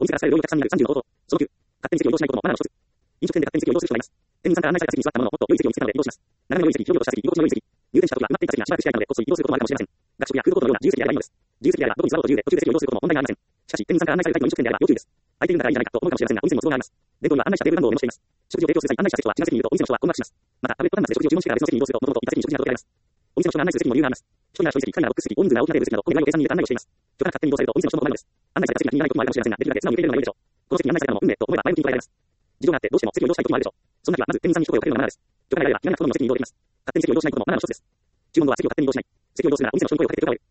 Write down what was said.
お店から伝える料理をお客さんになる30の方法。その9、勝手に席を移動しないこともマナーの一つ。飲食店で勝手に席を移動する人がいます。店員さんから案内された席に座ったものをもっと良い席を見つけたので移動します。斜めの良い席、広々とした席、居心地の良い席。入店した時は埋まっていた席がしばらくしたいので、こっそり移動することもあるかもしれません。学食やフードコートのような自由席であればいいのです。自由席であればどこに座ろうと自由で、途中で席を移動することも問題がありません。しかし、店員さんから案内されるタイプの飲食店であれば要注意です。空いているんだからいいじゃないかと思うかもしれませんが、お店にも都合があります。伝統には案内者テーブル番号をメモしています。食事を提供する際、案内者席は違う席にいるとお店の人は困惑します。また、タブレット端末で食事を注文してから別の席に移動すると、元々いた席に食事が届けられます。お店の人が案内する席にも理由があります。一人なら一人席、二人ならボックス席、大人数なら大きなテーブル席など、お願いを計算に入れて案内をしています。人から勝手に移動されるとお店の人も困るのです。案内された席が気に入らないこともあるかもしれませんが、できるだけ素直に受け入れるのが良いでしょう。この席に案内されたのも運命と思えば前向きに捉えられます。事情があってどうしても席を移動したい時もあるでしょう。そんな時はまず店員さんに一声をかけるのがマナーです。許可が得られれば気になる好みの席に移動できます。勝手に席を移動しないこともマナーの一つです。注文後は席を勝手に移動しない。席を移動するならお店の人に声をかけて許可を得る。